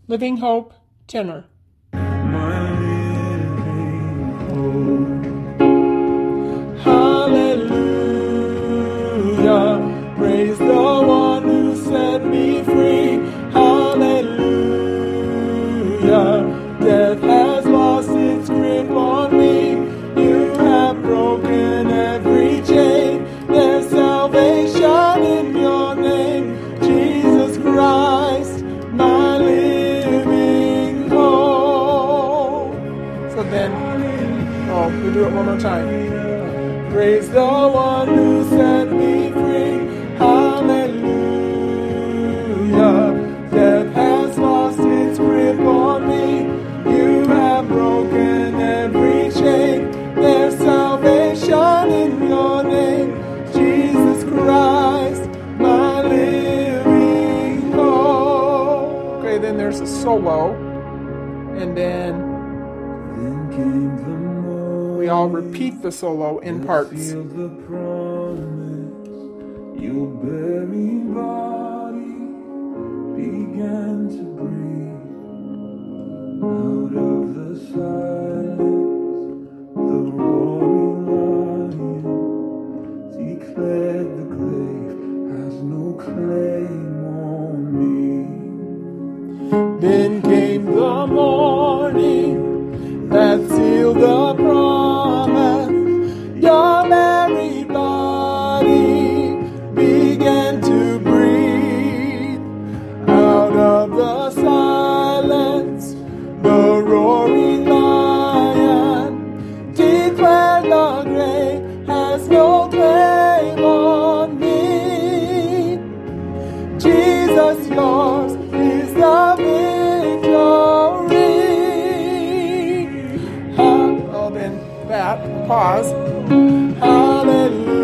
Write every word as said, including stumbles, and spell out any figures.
Living Hope tenor. My living hope. Hallelujah, praise the one who set me free. Hallelujah, death has lost its grip on me. You have broken every chain. There's salvation in your name, Jesus Christ, my living hope. So then, oh, we'll do it one more time. Praise the one who set me free. Hallelujah. Death has lost its grip on me. You have broken every chain. There's salvation in your name, Jesus Christ, my living hope. Okay, then there's a solo. And then Then came the morning. we all repeat the solo in parts. Feel the promise. Your buried body began to breathe. Out of the silence, the roaring lion declared the grave has no claim on me. Then came the morning that sealed the promise. Your very body began to breathe. Out of the silence, the roaring lion declared the grave has no claim on me. Jesus, yours is the victory. Oh, then that, pause. Hallelujah.